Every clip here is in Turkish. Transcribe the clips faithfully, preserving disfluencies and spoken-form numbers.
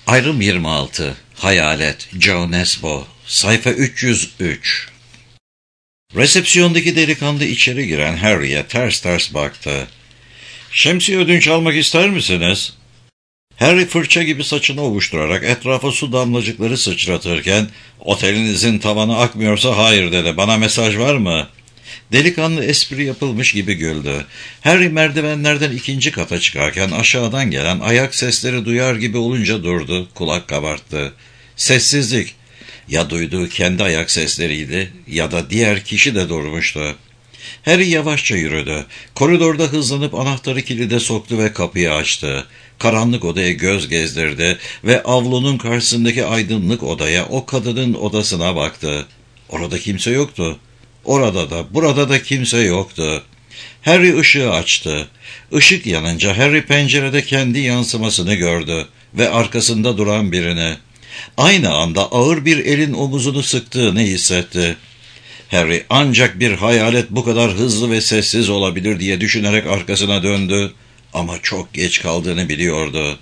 Ayrım yirmi altı. Hayalet. Joe Nesbo. Sayfa üç yüz üç. Resepsiyondaki delikanlı içeri giren Harry'e ters ters baktı. "Şemsiye ödünç almak ister misiniz?" Harry fırça gibi saçını ovuşturarak etrafa su damlacıkları sıçratırken, "Otelinizin tavanı akmıyorsa hayır" dedi. "Bana mesaj var mı?" Delikanlı espri yapılmış gibi güldü. Harry merdivenlerden ikinci kata çıkarken aşağıdan gelen ayak sesleri duyar gibi olunca durdu, kulak kabarttı. Sessizlik. Ya duyduğu kendi ayak sesleriydi ya da diğer kişi de durmuştu. Harry yavaşça yürüdü. Koridorda hızlanıp anahtarı kilide soktu ve kapıyı açtı. Karanlık odaya göz gezdirdi ve avlunun karşısındaki aydınlık odaya, o kadının odasına baktı. Orada kimse yoktu. Orada da, burada da kimse yoktu. Harry ışığı açtı. Işık yanınca Harry pencerede kendi yansımasını gördü ve arkasında duran birini. Aynı anda ağır bir elin omuzunu sıktığını hissetti. Harry ancak bir hayalet bu kadar hızlı ve sessiz olabilir diye düşünerek arkasına döndü ama çok geç kaldığını biliyordu.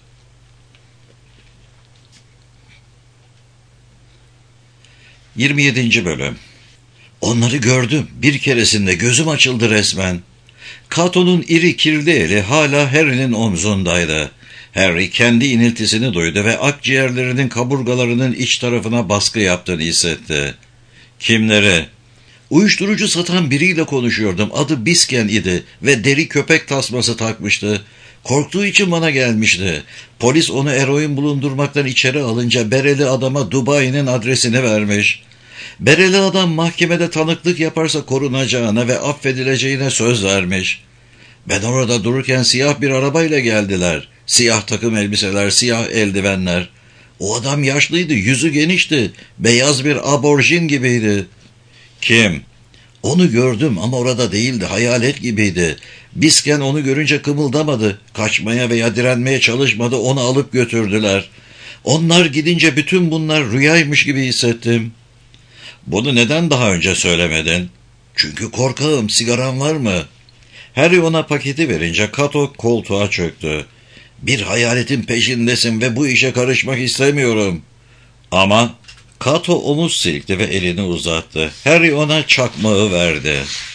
yirmi yedinci Bölüm. Onları gördüm. Bir keresinde gözüm açıldı resmen. Kato'nun iri kirli eli hala Harry'nin omzundaydı. Harry kendi iniltisini duydu ve akciğerlerinin kaburgalarının iç tarafına baskı yaptığını hissetti. "Kimleri?" "Uyuşturucu satan biriyle konuşuyordum. Adı Bisken idi ve deri köpek tasması takmıştı. Korktuğu için bana gelmişti. Polis onu eroin bulundurmaktan içeri alınca bereli adama Dubai'nin adresini vermiş. Bereli adam mahkemede tanıklık yaparsa korunacağına ve affedileceğine söz vermiş. Ben orada dururken siyah bir arabayla geldiler. Siyah takım elbiseler, siyah eldivenler. O adam yaşlıydı, yüzü genişti. Beyaz bir aborjin gibiydi." "Kim?" "Onu gördüm ama orada değildi, hayalet gibiydi. Bisken onu görünce kımıldamadı. Kaçmaya veya direnmeye çalışmadı, onu alıp götürdüler. Onlar gidince bütün bunlar rüyaymış gibi hissettim." "Bunu neden daha önce söylemedin?" "Çünkü korkağım, sigaran var mı?" Harry ona paketi verince Kato koltuğa çöktü. "Bir hayaletin peşindesin ve bu işe karışmak istemiyorum." "Ama..." Kato omuz silkti ve elini uzattı. Harry ona çakmağı verdi.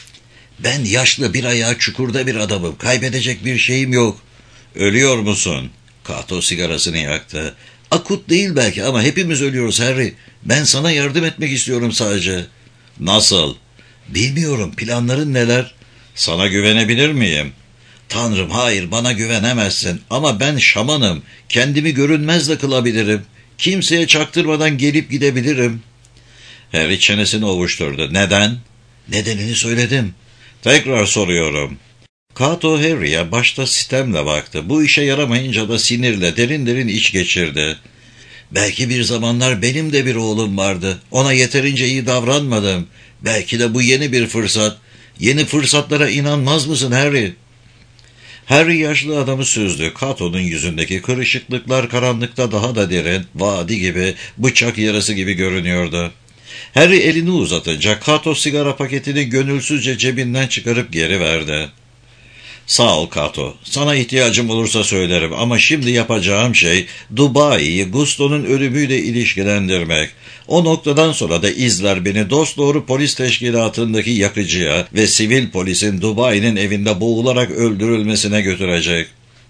"Ben yaşlı, bir ayağı çukurda bir adamım. Kaybedecek bir şeyim yok." "Ölüyor musun?" Kato sigarasını yaktı. "Akut değil belki ama hepimiz ölüyoruz Harry. Ben sana yardım etmek istiyorum sadece." "Nasıl?" "Bilmiyorum. Planların neler?" "Sana güvenebilir miyim?" "Tanrım, hayır, bana güvenemezsin. Ama ben şamanım. Kendimi görünmez de kılabilirim. Kimseye çaktırmadan gelip gidebilirim." Harry çenesini ovuşturdu. "Neden?" "Nedenini söyledim." "Tekrar soruyorum." Kato Harry'e başta sitemle baktı. Bu işe yaramayınca da sinirle derin derin iç geçirdi. "Belki bir zamanlar benim de bir oğlum vardı. Ona yeterince iyi davranmadım. Belki de bu yeni bir fırsat. Yeni fırsatlara inanmaz mısın Harry?" Harry yaşlı adamı süzdü. Kato'nun yüzündeki kırışıklıklar karanlıkta daha da derin, vadi gibi, bıçak yarası gibi görünüyordu. Harry elini uzatınca Kato sigara paketini gönülsüzce cebinden çıkarıp geri verdi. "Sağ ol Kato. Sana ihtiyacım olursa söylerim ama şimdi yapacağım şey Dubai'yi Gusto'nun ölümüyle ilişkilendirmek. O noktadan sonra da izler beni dosdoğru polis teşkilatındaki yakıcıya ve sivil polisin Dubai'nin evinde boğularak öldürülmesine götürecek."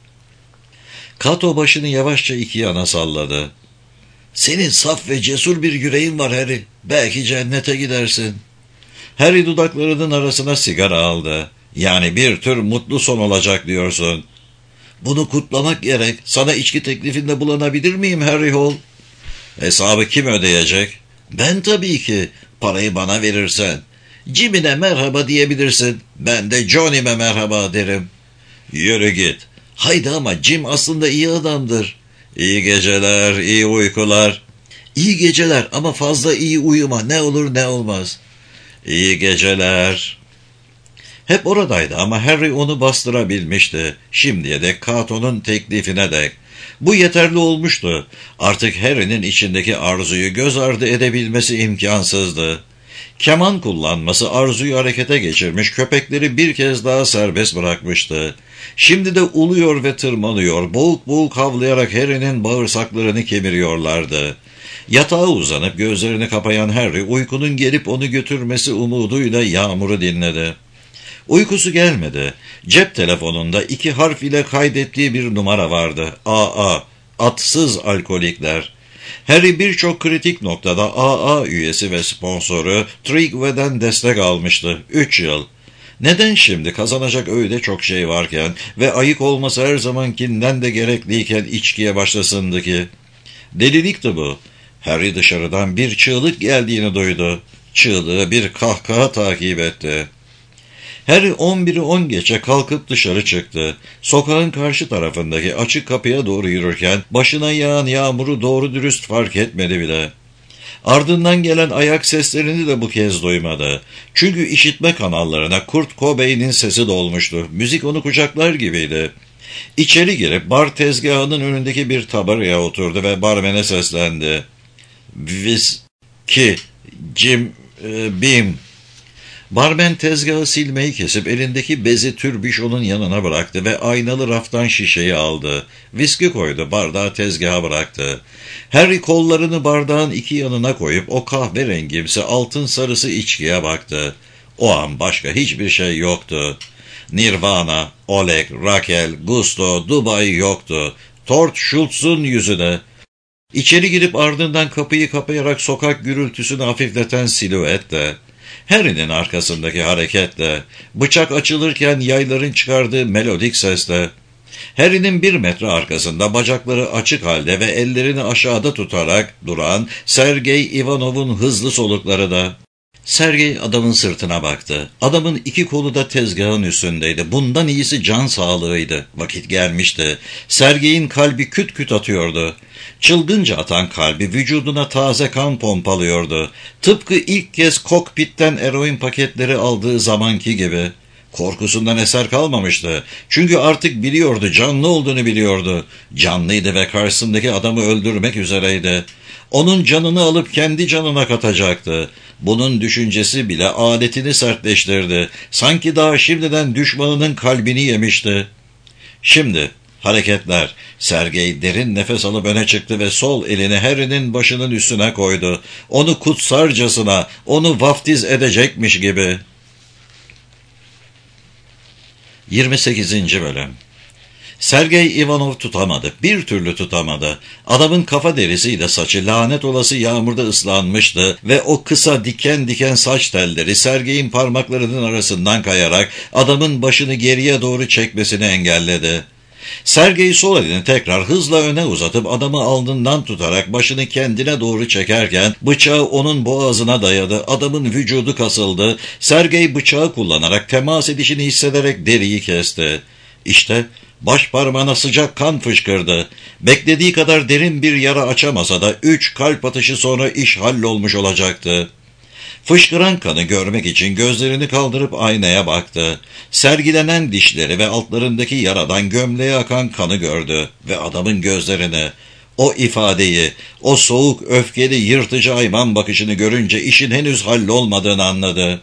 Kato başını yavaşça iki yana salladı. "Senin saf ve cesur bir yüreğin var Harry. Belki cennete gidersin." Harry dudaklarının arasına sigara aldı. "Yani bir tür mutlu son olacak diyorsun." "Bunu kutlamak gerek. Sana içki teklifinde bulunabilir miyim Harry Hall?" "Hesabı kim ödeyecek?" "Ben tabii ki. Parayı bana verirsen. Jim'ine merhaba diyebilirsin. Ben de Johnny'me merhaba derim." "Yürü git." "Haydi ama Jim aslında iyi adamdır." "İyi geceler, iyi uykular." "İyi geceler ama fazla iyi uyuma. Ne olur ne olmaz." "İyi geceler." Hep oradaydı ama Harry onu bastırabilmişti. Şimdiye dek Kato'nun teklifine dek. Bu yeterli olmuştu. Artık Harry'nin içindeki arzuyu göz ardı edebilmesi imkansızdı. Keman kullanması arzuyu harekete geçirmiş, köpekleri bir kez daha serbest bırakmıştı. Şimdi de uluyor ve tırmanıyor, boğuk boğuk havlayarak Harry'nin bağırsaklarını kemiriyorlardı. Yatağa uzanıp gözlerini kapayan Harry, uykunun gelip onu götürmesi umuduyla yağmuru dinledi. Uykusu gelmedi. Cep telefonunda iki harf ile kaydettiği bir numara vardı. A A, atsız alkolikler. Harry birçok kritik noktada A A üyesi ve sponsoru Trigway'den destek almıştı. Üç yıl. Neden şimdi kazanacak öyle çok şey varken ve ayık olması her zamankinden de gerekliyken içkiye başlasındı ki? Delilikti bu. Harry dışarıdan bir çığlık geldiğini duydu. Çığlığı bir kahkaha takip etti. Harry on biri on geçe kalkıp dışarı çıktı. Sokağın karşı tarafındaki açık kapıya doğru yürürken başına yağan yağmuru doğru dürüst fark etmedi bile. Ardından gelen ayak seslerini de bu kez duymadı. Çünkü işitme kanallarına Kurt Cobain'in sesi dolmuştu. Müzik onu kucaklar gibiydi. İçeri girip bar tezgahının önündeki bir tabaryaya oturdu ve barmene seslendi. "Viski, Jim e, Beam." Barmen tezgahı silmeyi kesip elindeki bezi türbüşonun yanına bıraktı ve aynalı raftan şişeyi aldı. Viski koydu, bardağı tezgaha bıraktı. Harry kollarını bardağın iki yanına koyup o kahverengimsi altın sarısı içkiye baktı. O an başka hiçbir şey yoktu. Nirvana, Oleg, Raquel, Gusto, Dubai yoktu. Tort Schultz'un yüzü de. İçeri girip ardından kapıyı kapayarak sokak gürültüsünü hafifleten silüet de. Harry'nin arkasındaki hareketle, bıçak açılırken yayların çıkardığı melodik sesle, Harry'nin bir metre arkasında bacakları açık halde ve ellerini aşağıda tutarak duran Sergey Ivanov'un hızlı solukları da. Sergey adamın sırtına baktı. Adamın iki kolu da tezgahın üstündeydi. Bundan iyisi can sağlığıydı. Vakit gelmişti. Sergey'in kalbi küt küt atıyordu. Çılgınca atan kalbi vücuduna taze kan pompalıyordu. Tıpkı ilk kez kokpitten eroin paketleri aldığı zamanki gibi. Korkusundan eser kalmamıştı. Çünkü artık biliyordu, canlı olduğunu biliyordu. Canlıydı ve karşısındaki adamı öldürmek üzereydi. Onun canını alıp kendi canına katacaktı. Bunun düşüncesi bile aletini sertleştirdi. Sanki daha şimdiden düşmanının kalbini yemişti. Şimdi hareketler. Sergey derin nefes alıp öne çıktı ve sol elini Harry'nin başının üstüne koydu. Onu kutsarcasına, onu vaftiz edecekmiş gibi. yirmi sekizinci Bölüm. Sergey Ivanov tutamadı. Bir türlü tutamadı. Adamın kafa derisiyle saçı lanet olası yağmurda ıslanmıştı ve o kısa diken diken saç telleri Sergey'in parmaklarının arasından kayarak adamın başını geriye doğru çekmesini engelledi. Sergey sol elini tekrar hızla öne uzatıp adamı alnından tutarak başını kendine doğru çekerken bıçağı onun boğazına dayadı. Adamın vücudu kasıldı. Sergey bıçağı kullanarak temas edişini hissederek deriyi kesti. İşte baş parmağına sıcak kan fışkırdı. Beklediği kadar derin bir yara açamasa da üç kalp atışı sonra iş hallolmuş olacaktı. Fışkıran kanı görmek için gözlerini kaldırıp aynaya baktı. Sergilenen dişleri ve altlarındaki yaradan gömleğe akan kanı gördü ve adamın gözlerini, o ifadeyi, o soğuk, öfkeli, yırtıcı hayvan bakışını görünce işin henüz hallolmadığını anladı.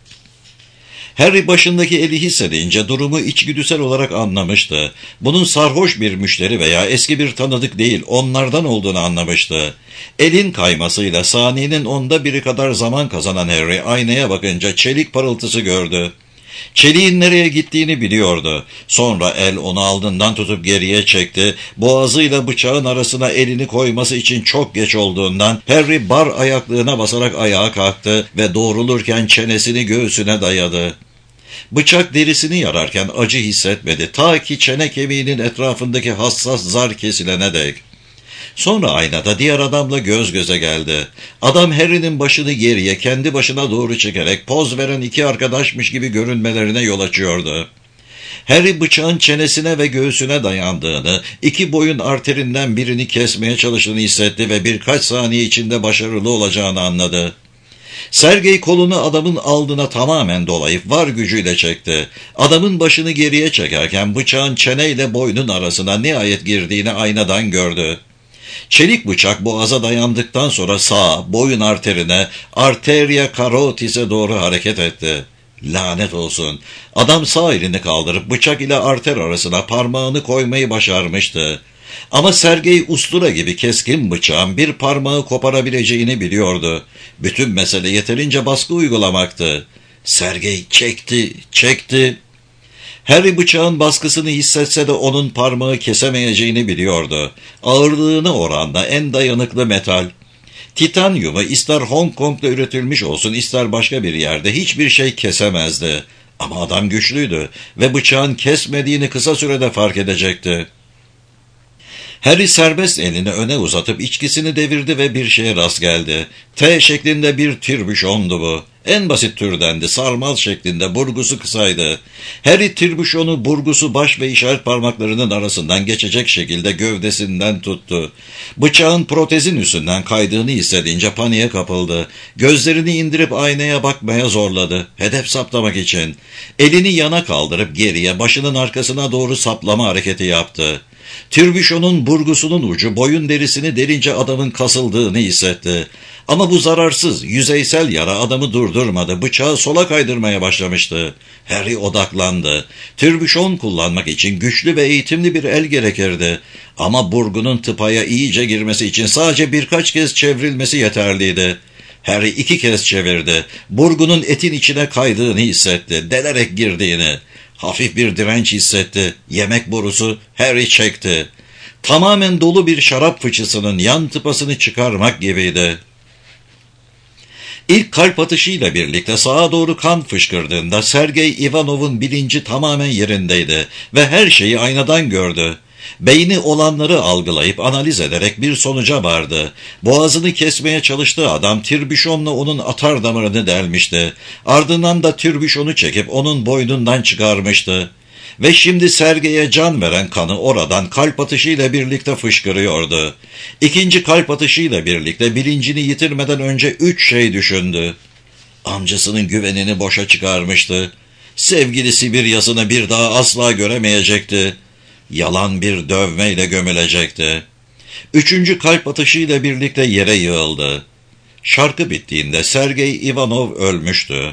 Harry başındaki eli hissedince durumu içgüdüsel olarak anlamıştı. Bunun sarhoş bir müşteri veya eski bir tanıdık değil, onlardan olduğunu anlamıştı. Elin kaymasıyla saniyenin onda biri kadar zaman kazanan Harry aynaya bakınca çelik parıltısı gördü. Çeliğin nereye gittiğini biliyordu. Sonra el onu alnından tutup geriye çekti. Boğazıyla bıçağın arasına elini koyması için çok geç olduğundan Harry bar ayaklığına basarak ayağa kalktı ve doğrulurken çenesini göğsüne dayadı. Bıçak derisini yararken acı hissetmedi, ta ki çene kemiğinin etrafındaki hassas zar kesilene dek. Sonra aynada diğer adamla göz göze geldi. Adam Harry'nin başını geriye kendi başına doğru çekerek poz veren iki arkadaşmış gibi görünmelerine yol açıyordu. Harry bıçağın çenesine ve göğsüne dayandığını, iki boyun arterinden birini kesmeye çalıştığını hissetti ve birkaç saniye içinde başarılı olacağını anladı. Sergey kolunu adamın alnına tamamen dolayıp var gücüyle çekti. Adamın başını geriye çekerken bıçağın çeneyle boynun arasına nihayet girdiğini aynadan gördü. Çelik bıçak boğaza dayandıktan sonra sağ boyun arterine, arteria carotis'e doğru hareket etti. Lanet olsun. Adam sağ elini kaldırıp bıçak ile arter arasına parmağını koymayı başarmıştı. Ama Sergey ustura gibi keskin bıçağın bir parmağı koparabileceğini biliyordu. Bütün mesele yeterince baskı uygulamaktı. Sergey çekti, çekti. Harry bıçağın baskısını hissetse de onun parmağı kesemeyeceğini biliyordu. Ağırlığına oranla en dayanıklı metal. Titanyumu ister Hong Kong'da üretilmiş olsun ister başka bir yerde hiçbir şey kesemezdi. Ama adam güçlüydü ve bıçağın kesmediğini kısa sürede fark edecekti. Harry serbest elini öne uzatıp içkisini devirdi ve bir şeye rast geldi. T şeklinde bir tirbüşondu bu. En basit türdendi, sarmal şeklinde, burgusu kısaydı. Harry tirbüşonu burgusu baş ve işaret parmaklarının arasından geçecek şekilde gövdesinden tuttu. Bıçağın protezin üstünden kaydığını hissedince paniğe kapıldı. Gözlerini indirip aynaya bakmaya zorladı, hedef saptamak için. Elini yana kaldırıp geriye, başının arkasına doğru saplama hareketi yaptı. Tirbüşonun burgusunun ucu boyun derisini delince adamın kasıldığını hissetti. Ama bu zararsız, yüzeysel yara adamı durdurmadı. Bıçağı sola kaydırmaya başlamıştı. Harry odaklandı. Tirbüşon kullanmak için güçlü ve eğitimli bir el gerekirdi. Ama burgunun tıpaya iyice girmesi için sadece birkaç kez çevrilmesi yeterliydi. Harry iki kez çevirdi. Burgunun etin içine kaydığını hissetti. Delerek girdiğini. Hafif bir direnç hissetti. Yemek borusu Harry çekti. Tamamen dolu bir şarap fıçısının yan tıpasını çıkarmak gibiydi. İlk kalp atışıyla birlikte sağa doğru kan fışkırdığında Sergey Ivanov'un bilinci tamamen yerindeydi ve her şeyi aynadan gördü. Beyni olanları algılayıp analiz ederek bir sonuca vardı. Boğazını kesmeye çalıştığı adam tirbüşonla onun atar damarını delmişti. Ardından da tirbüşonu çekip onun boynundan çıkarmıştı. Ve şimdi Sergey'e can veren kanı oradan kalp atışıyla birlikte fışkırıyordu. İkinci kalp atışıyla birlikte bilincini yitirmeden önce üç şey düşündü. Amcasının güvenini boşa çıkarmıştı. Sevgili Sibirya'sını bir daha asla göremeyecekti. Yalan bir dövmeyle gömülecekti. Üçüncü kalp atışıyla birlikte yere yığıldı. Şarkı bittiğinde Sergey Ivanov ölmüştü.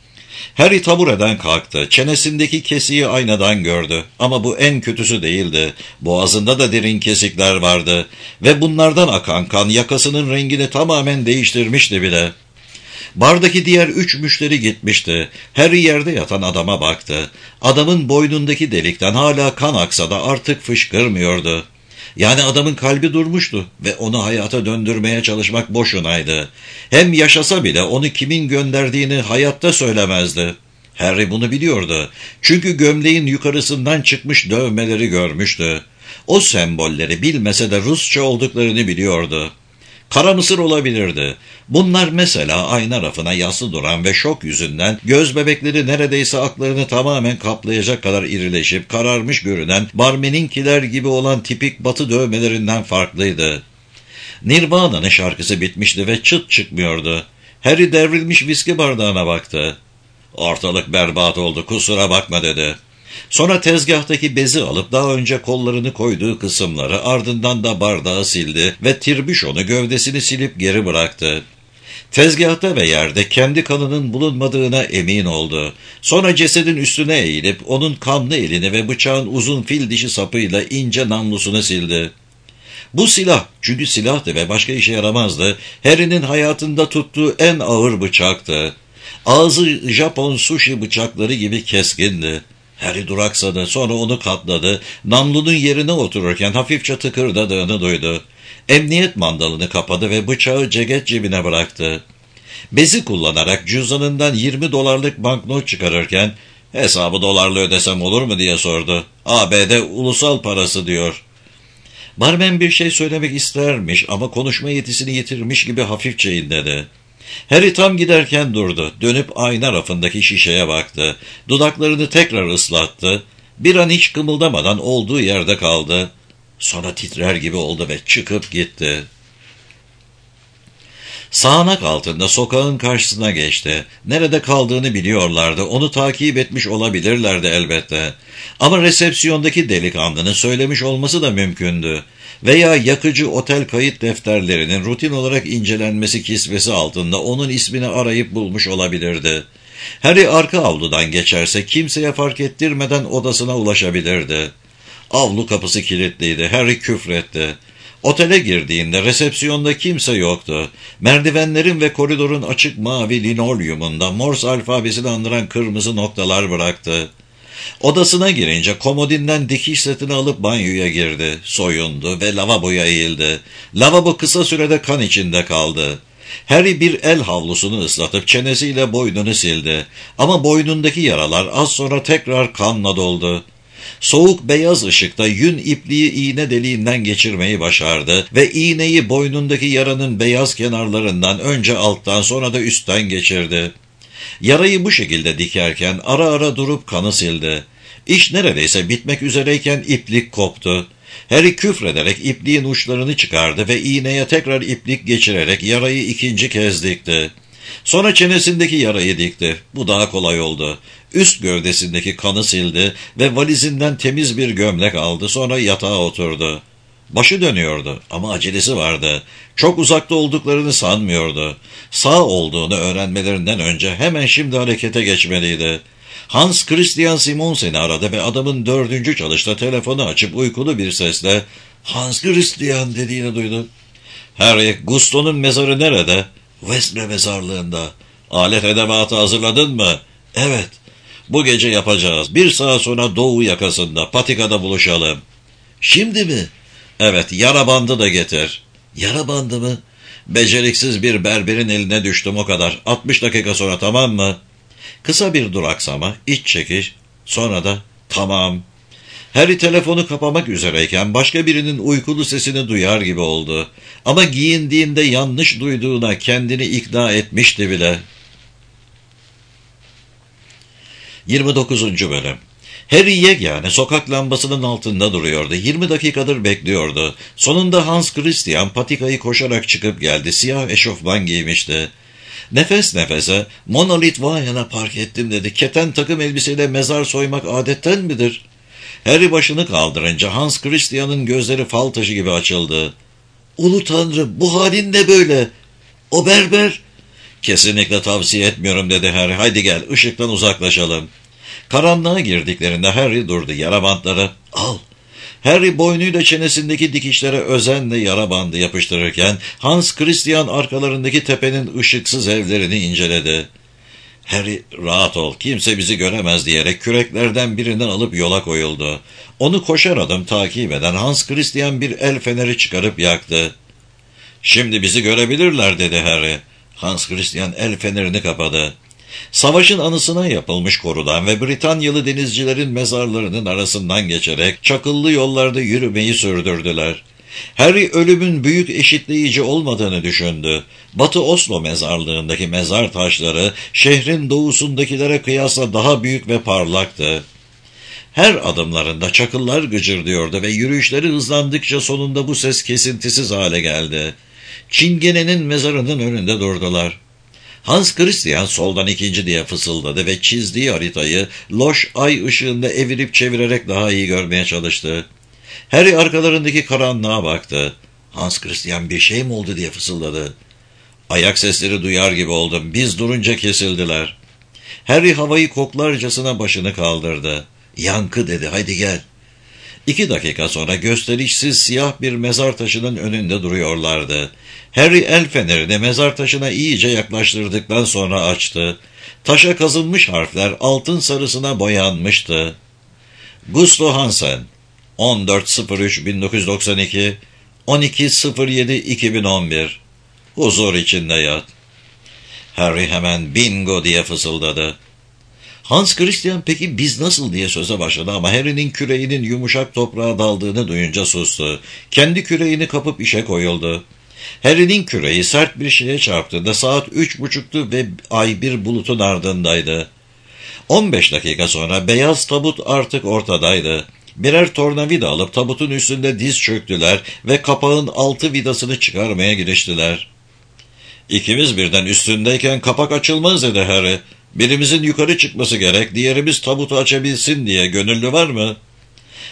Harry tabureden kalktı. Çenesindeki kesiği aynadan gördü. Ama bu en kötüsü değildi. Boğazında da derin kesikler vardı. Ve bunlardan akan kan yakasının rengini tamamen değiştirmişti bile. Bardaki diğer üç müşteri gitmişti. Harry yerde yatan adama baktı. Adamın boynundaki delikten hala kan aksa da artık fışkırmıyordu. Yani adamın kalbi durmuştu ve onu hayata döndürmeye çalışmak boşunaydı. Hem yaşasa bile onu kimin gönderdiğini hayatta söylemezdi. Harry bunu biliyordu. Çünkü gömleğin yukarısından çıkmış dövmeleri görmüştü. O sembolleri bilmese de Rusça olduklarını biliyordu. Kara mısır olabilirdi. Bunlar mesela ayna rafına yaslı duran ve şok yüzünden göz bebekleri neredeyse aklarını tamamen kaplayacak kadar irileşip kararmış görünen barmeninkiler gibi olan tipik batı dövmelerinden farklıydı. Nirvana'nın şarkısı bitmişti ve çıt çıkmıyordu. Harry devrilmiş viski bardağına baktı. "Ortalık berbat oldu, kusura bakma," dedi. Sonra tezgahtaki bezi alıp daha önce kollarını koyduğu kısımları ardından da bardağı sildi ve tirbüşonu gövdesini silip geri bıraktı. Tezgahta ve yerde kendi kanının bulunmadığına emin oldu. Sonra cesedin üstüne eğilip onun kanlı elini ve bıçağın uzun fil dişi sapıyla ince namlusunu sildi. Bu silah, çünkü silahtı ve başka işe yaramazdı, Harry'nin hayatında tuttuğu en ağır bıçaktı. Ağzı Japon sushi bıçakları gibi keskindi. Harry duraksadı, sonra onu katladı. Namlunun yerine otururken hafifçe tıkırdadığını duydu. Emniyet mandalını kapadı ve bıçağı ceket cebine bıraktı. Bezi kullanarak cüzdanından yirmi dolarlık banknot çıkarırken, "Hesabı dolarla ödesem olur mu?" diye sordu. "A B D ulusal parası," diyor. Barmen bir şey söylemek istermiş ama konuşma yetisini yitirmiş gibi hafifçe inledi. Harry tam giderken durdu. Dönüp ayna rafındaki şişeye baktı. Dudaklarını tekrar ıslattı. Bir an hiç kımıldamadan olduğu yerde kaldı. Sonra titrer gibi oldu ve çıkıp gitti. Sağanak altında sokağın karşısına geçti. Nerede kaldığını biliyorlardı. Onu takip etmiş olabilirlerdi elbette. Ama resepsiyondaki delikanlının söylemiş olması da mümkündü. Veya yakıcı otel kayıt defterlerinin rutin olarak incelenmesi kisvesi altında onun ismini arayıp bulmuş olabilirdi. Harry arka avludan geçerse kimseye fark ettirmeden odasına ulaşabilirdi. Avlu kapısı kilitliydi. Harry küfretti. Otele girdiğinde resepsiyonda kimse yoktu. Merdivenlerin ve koridorun açık mavi linolyumunda Morse alfabesini andıran kırmızı noktalar bıraktı. Odasına girince komodinden dikiş setini alıp banyoya girdi. Soyundu ve lavaboya eğildi. Lavabo kısa sürede kan içinde kaldı. Harry bir el havlusunu ıslatıp çenesiyle boynunu sildi. Ama boynundaki yaralar az sonra tekrar kanla doldu. Soğuk beyaz ışıkta yün ipliği iğne deliğinden geçirmeyi başardı ve iğneyi boynundaki yaranın beyaz kenarlarından önce alttan sonra da üstten geçirdi. Yarayı bu şekilde dikerken ara ara durup kanı sildi. İş neredeyse bitmek üzereyken iplik koptu. Harry küfrederek ipliğin uçlarını çıkardı ve iğneye tekrar iplik geçirerek yarayı ikinci kez dikti. Sonra çenesindeki yarayı dikti. Bu daha kolay oldu. Üst gövdesindeki kanı sildi ve valizinden temiz bir gömlek aldı. Sonra yatağa oturdu. Başı dönüyordu ama acelesi vardı. Çok uzakta olduklarını sanmıyordu. Sağ olduğunu öğrenmelerinden önce hemen şimdi harekete geçmeliydi. Hans Christian Simonsen'i aradı ve adamın dördüncü çalışta telefonu açıp uykulu bir sesle "Hans Christian" dediğini duydu. "Harry, Gusto'nun mezarı nerede?" "Westre mezarlığında." "Alet edevatı hazırladın mı?" "Evet." "Bu gece yapacağız. Bir saat sonra doğu yakasında, patikada buluşalım." "Şimdi mi?" "Evet, yara bandı da getir." "Yara bandı mı?" "Beceriksiz bir berberin eline düştüm, o kadar. altmış dakika sonra, tamam mı?" Kısa bir duraksama, iç çekiş, sonra da "Tamam." Harry telefonu kapamak üzereyken başka birinin uykulu sesini duyar gibi oldu. Ama giyindiğinde yanlış duyduğuna kendini ikna etmişti bile. yirmi dokuzuncu Bölüm. Harry yegane sokak lambasının altında duruyordu. yirmi dakikadır bekliyordu. Sonunda Hans Christian patikayı koşarak çıkıp geldi. Siyah eşofman giymişti. Nefes nefese "Monolith Vine'a park ettim" dedi. "Keten takım elbiseyle mezar soymak adetten midir?" Harry başını kaldırınca Hans Christian'ın gözleri fal taşı gibi açıldı. "Ulu Tanrım, bu halin ne böyle? O berber..." "Kesinlikle tavsiye etmiyorum" dedi Harry. "Haydi gel, ışıktan uzaklaşalım." Karanlığa girdiklerinde Harry durdu. "Yara bantları al." Harry boynuyla çenesindeki dikişlere özenle yara bandı yapıştırırken Hans Christian arkalarındaki tepenin ışıksız evlerini inceledi. Harry "Rahat ol, kimse bizi göremez" diyerek küreklerden birinden alıp yola koyuldu. Onu koşar adım takip eden Hans Christian bir el feneri çıkarıp yaktı. "Şimdi bizi görebilirler" dedi Harry. Hans Christian el fenerini kapadı. Savaşın anısına yapılmış korudan ve Britanyalı denizcilerin mezarlarının arasından geçerek çakıllı yollarda yürümeyi sürdürdüler. Harry ölümün büyük eşitleyici olmadığını düşündü. Batı Oslo mezarlığındaki mezar taşları şehrin doğusundakilere kıyasla daha büyük ve parlaktı. Her adımlarında çakıllar gıcırdıyordu ve yürüyüşleri hızlandıkça sonunda bu ses kesintisiz hale geldi. Çingene'nin mezarının önünde durdular. Hans Christian soldan ikinci diye fısıldadı ve çizdiği haritayı loş ay ışığında evirip çevirerek daha iyi görmeye çalıştı. Harry arkalarındaki karanlığa baktı. Hans Christian "Bir şey mi oldu?" diye fısıldadı. "Ayak sesleri duyar gibi oldum. Biz durunca kesildiler." Harry havayı koklarcasına başını kaldırdı. "Yankı" dedi. "Haydi gel." İki dakika sonra gösterişsiz siyah bir mezar taşının önünde duruyorlardı. Harry el fenerini mezar taşına iyice yaklaştırdıktan sonra açtı. Taşa kazınmış harfler altın sarısına boyanmıştı. Gusto Hansen, on dört Eylül bin dokuz yüz doksan iki, on iki yedi iki bin on bir. Huzur içinde yat. Harry hemen "Bingo" diye fısıldadı. Hans Christian "Peki biz nasıl?" diye söze başladı ama Harry'nin küreğinin yumuşak toprağa daldığını duyunca sustu. Kendi küreğini kapıp işe koyuldu. Harry'nin küreği sert bir şeye çarptığında saat üç buçuktu ve ay bir bulutun ardındaydı. On beş dakika sonra beyaz tabut artık ortadaydı. Birer tornavida alıp tabutun üstünde diz çöktüler ve kapağın altı vidasını çıkarmaya giriştiler. "İkimiz birden üstündeyken kapak açılmaz" dedi Harry. "Birimizin yukarı çıkması gerek, diğerimiz tabutu açabilsin diye. Gönüllü var mı?"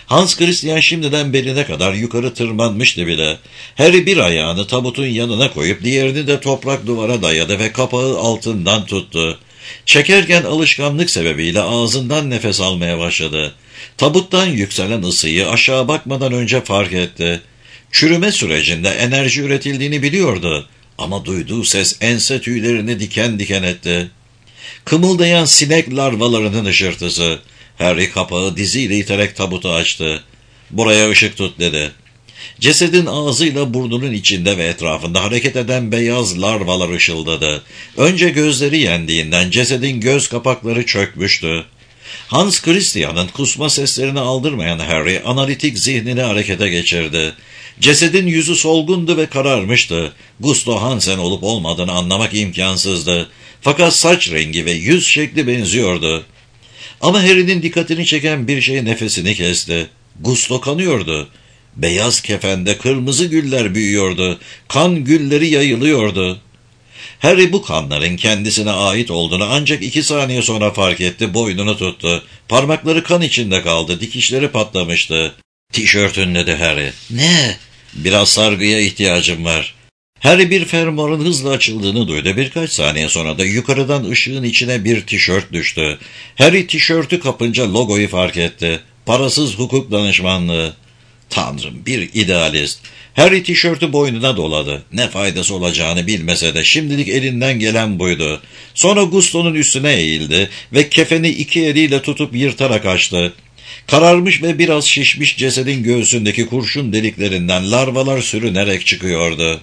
Hans Christian şimdiden beline kadar yukarı tırmanmıştı bile. Harry bir ayağını tabutun yanına koyup diğerini de toprak duvara dayadı ve kapağı altından tuttu. Çekerken alışkanlık sebebiyle ağzından nefes almaya başladı. Tabuttan yükselen ısıyı aşağı bakmadan önce fark etti. Çürüme sürecinde enerji üretildiğini biliyordu ama duyduğu ses ense tüylerini diken diken etti. Kımıldayan sinek larvalarının ışırtısı. Harry kapağı diziyle iterek tabutu açtı. "Buraya ışık tut," dedi. Cesedin ağzıyla burnunun içinde ve etrafında hareket eden beyaz larvalar ışıldadı. Önce gözleri yendiğinden cesedin göz kapakları çökmüştü. Hans Christian'ın kusma seslerini aldırmayan Harry analitik zihnini harekete geçirdi. Cesedin yüzü solgundu ve kararmıştı. Gustav Hansen olup olmadığını anlamak imkansızdı. Fakat saç rengi ve yüz şekli benziyordu. Ama Harry'nin dikkatini çeken bir şey nefesini kesti. Gustav kanıyordu. Beyaz kefende kırmızı güller büyüyordu. Kan gülleri yayılıyordu. Harry bu kanların kendisine ait olduğunu ancak iki saniye sonra fark etti. Boynunu tuttu. Parmakları kan içinde kaldı. Dikişleri patlamıştı. "Tişörtün," dedi Harry. "Ne?" "Biraz sargıya ihtiyacım var." Harry bir fermuarın hızla açıldığını duydu. Birkaç saniye sonra da yukarıdan ışığın içine bir tişört düştü. Harry tişörtü kapınca logoyu fark etti. Parasız hukuk danışmanlığı. Tanrım, bir idealist. Harry tişörtü boynuna doladı. Ne faydası olacağını bilmese de şimdilik elinden gelen buydu. Sonra Gusto'nun üstüne eğildi ve kefeni iki eliyle tutup yırtarak açtı. Kararmış ve biraz şişmiş cesedin göğsündeki kurşun deliklerinden larvalar sürünerek çıkıyordu.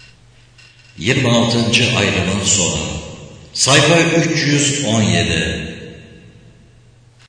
yirmi altıncı ayrımın sonu. Sayfa üç yüz on yedi.